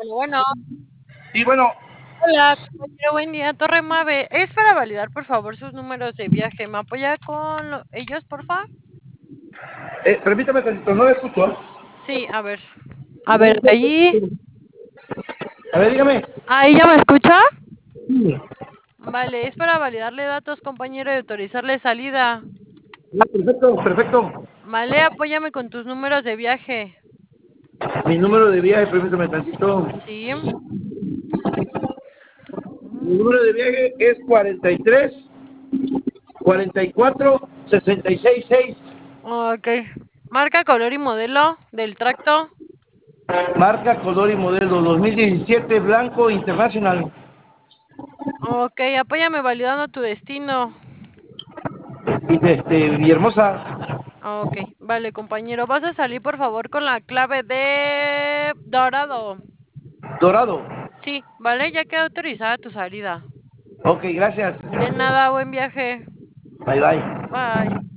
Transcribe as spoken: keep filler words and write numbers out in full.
bueno. Sí, bueno. Hola, compañero, buen día, Torre Mave. Es para validar, por favor, sus números de viaje. ¿Me apoya con lo ellos, porfa? Eh, permítame tantito, no le escucho, ¿eh? Sí, a ver. A ver, ahí. A ver, dígame. ¿Ahí ya me escucha? Sí. Vale, es para validarle datos, compañero, y autorizarle salida. Ah, perfecto, perfecto. Vale, apóyame con tus números de viaje. Mi número de viaje, permítame tantito. Sí. Mi número de viaje es cuarenta y tres, cuarenta y cuatro, sesenta y seis, seis. Ok. Marca, color y modelo del tracto. Marca, color y modelo dos mil diecisiete, blanco internacional. Ok, apóyame validando tu destino. Y este, Villahermosa. Ok, vale, compañero. Vas a salir, por favor, con la clave de Dorado. Dorado. Sí, vale, ya quedó autorizada tu salida. Ok, gracias. De nada, buen viaje. Bye, bye. Bye.